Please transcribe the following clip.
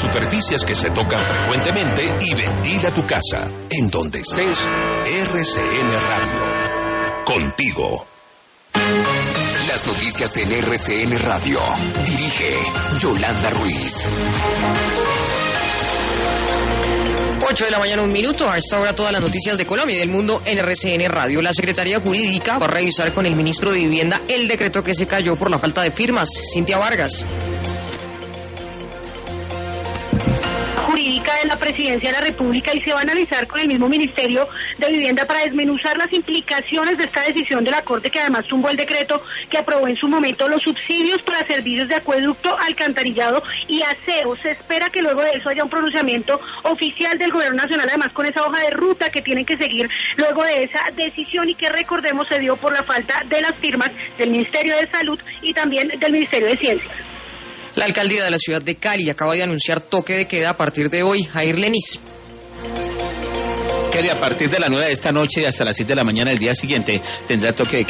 superficies que se tocan frecuentemente y ventila tu casa. En donde estés, RCN Radio. Contigo. Las noticias en RCN Radio. Dirige Yolanda Ruiz. 8 de la mañana, 1 minuto. A esta hora todas las noticias de Colombia y del mundo en RCN Radio. La Secretaría Jurídica va a revisar con el ministro de Vivienda el decreto que se cayó por la falta de firmas. Cintia Vargas. Jurídica de la Presidencia de la República y se va a analizar con el mismo Ministerio de Vivienda para desmenuzar las implicaciones de esta decisión de la Corte, que además tumbó el decreto que aprobó en su momento los subsidios para servicios de acueducto, alcantarillado y aseo. Se espera que luego de eso haya un pronunciamiento oficial del Gobierno Nacional, además con esa hoja de ruta que tienen que seguir luego de esa decisión, y que recordemos se dio por la falta de las firmas del Ministerio de Salud y también del Ministerio de Ciencias. La alcaldía de la ciudad de Cali acaba de anunciar toque de queda a partir de hoy. Jair Lenis. Kelly, a partir de las 9 de esta noche y hasta las 7 de la mañana del día siguiente tendrá toque de